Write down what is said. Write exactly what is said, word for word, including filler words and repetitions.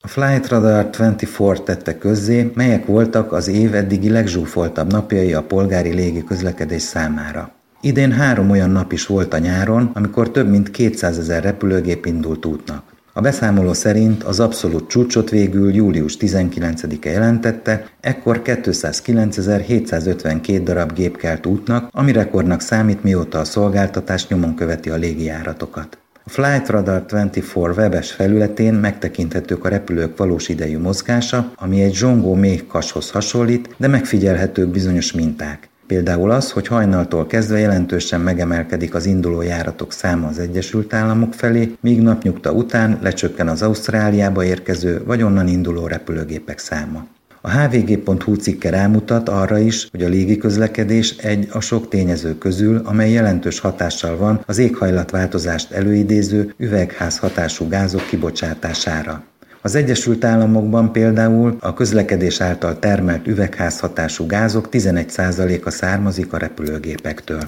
A Flightradar huszonnégy tette közzé, melyek voltak az év eddigi legzsúfoltabb napjai a polgári légiközlekedés számára. Idén három olyan nap is volt a nyáron, amikor több mint kétszázezer repülőgép indult útnak. A beszámoló szerint az abszolút csúcsot végül július tizenkilencedike jelentette, ekkor kétszázkilencezer-hétszázötvenkét darab gép kelt útnak, ami rekordnak számít, mióta a szolgáltatás nyomon követi a légijáratokat. A Flightradar huszonnégy webes felületén megtekinthetők a repülők valós idejű mozgása, ami egy zsongó méhkashoz hasonlít, de megfigyelhetők bizonyos minták. Például az, hogy hajnaltól kezdve jelentősen megemelkedik az induló járatok száma az Egyesült Államok felé, míg napnyugta után lecsökken az Ausztráliába érkező vagy onnan induló repülőgépek száma. A há vé gé pont hú cikke rámutat arra is, hogy a légiközlekedés egy a sok tényező közül, amely jelentős hatással van az éghajlatváltozást előidéző üvegházhatású gázok kibocsátására. Az Egyesült Államokban például a közlekedés által termelt üvegházhatású gázok tizenegy százaléka származik a repülőgépektől.